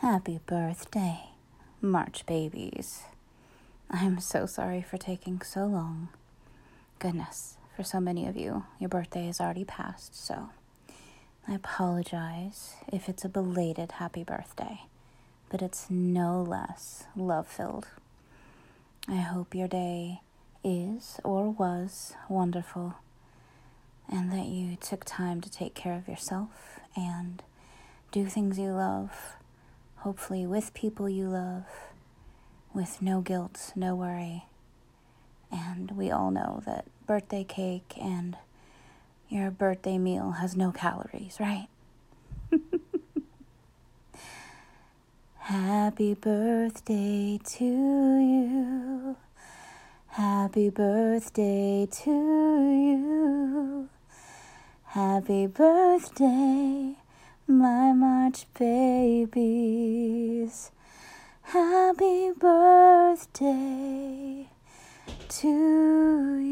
Happy birthday, March babies. I'm so sorry for taking so long. Goodness, for so many of you, your birthday is already passed, so I apologize if it's a belated happy birthday, but it's no less love-filled. I hope your day is or was wonderful, and that you took time to take care of yourself and do things you love, hopefully with people you love, with no guilt, no worry. And we all know that birthday cake and your birthday meal has no calories, right? Happy birthday to you. Happy birthday to you. Happy birthday, my March babies. Happy birthday to you.